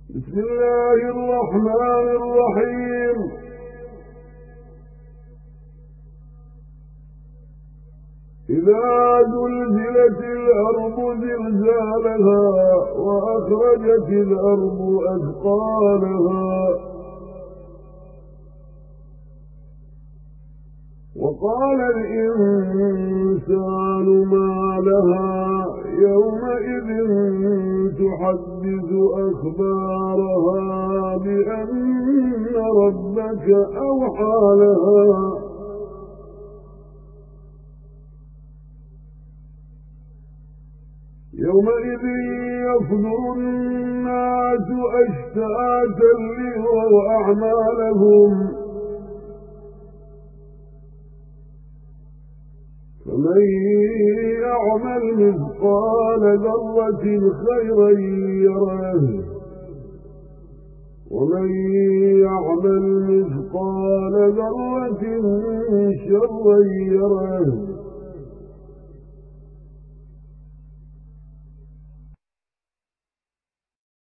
بسم الله الرحمن الرحيم إذا زلزلت الأرض زلزالها وأخرجت الأرض أثقالها وقال الإنسان ما لها يومئذ تحدث أخبارها بأن ربك أوحى لها يومئذ يصدر الناس أشتاتا ليروا أعمالهم فمن يعمل مثقال ذرة خيرا يره ومن يعمل مثقال ذرة شرا يره